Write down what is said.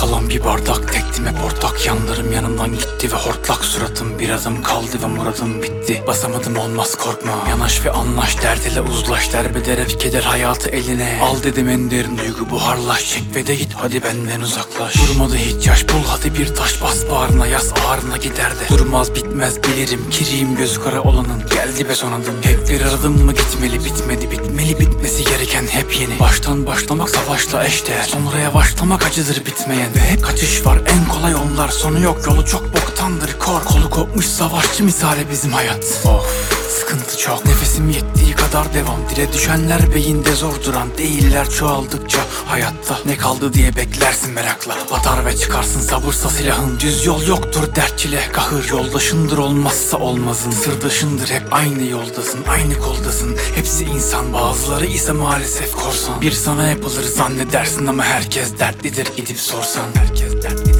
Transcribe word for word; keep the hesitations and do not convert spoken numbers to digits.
kalan bir bardak, tektim hep ortak. Yanlarım yanımdan gitti ve hortlak suratım. Bir adım kaldı ve muradım bitti. Basamadım olmaz korkma, yanaş ve anlaş. Dert ile uzlaş, derbeder hep keder hayatı eline. Al dedim en derin duygu buharlaş. Çek ve de git hadi benden uzaklaş. Durmadı hiç yaş, bul hadi bir taş. Bas bağrına yaz, ağrına gider de durmaz bitmez bilirim. Kiriyim gözü kara olanın, geldi be son adım. Hep bir aradım mı gitmeli, bitmedi bitmeli. Bitmesi gereken hep yeni. Baştan başlamak savaşla eşdeğer. Sonra yavaşlamak acıdır bitmeyen. Ve hep kaçış var, en kolay onlar. Sonu yok, yolu çok boktandır kor. Kolu kopmuş savaşçı misali bizim hayat. Of, sıkıntı çok, nefesim yettiği kadar devam. Dile düşenler beyinde zor duran değiller çoğaldıkça hayatta. Ne kaldı diye beklersin merakla. Atar ve çıkarsın sabırsa silahın. Düz yol yoktur dert çile kahır. Yoldaşındır olmazsa olmazın. Sırdaşındır hep aynı yoldasın, aynı koldasın. Hepsi insan, bazıları ise maalesef korsan. Bir sana yapılır zannedersin ama herkes dertlidir gidip sorsan. Herkes dertli.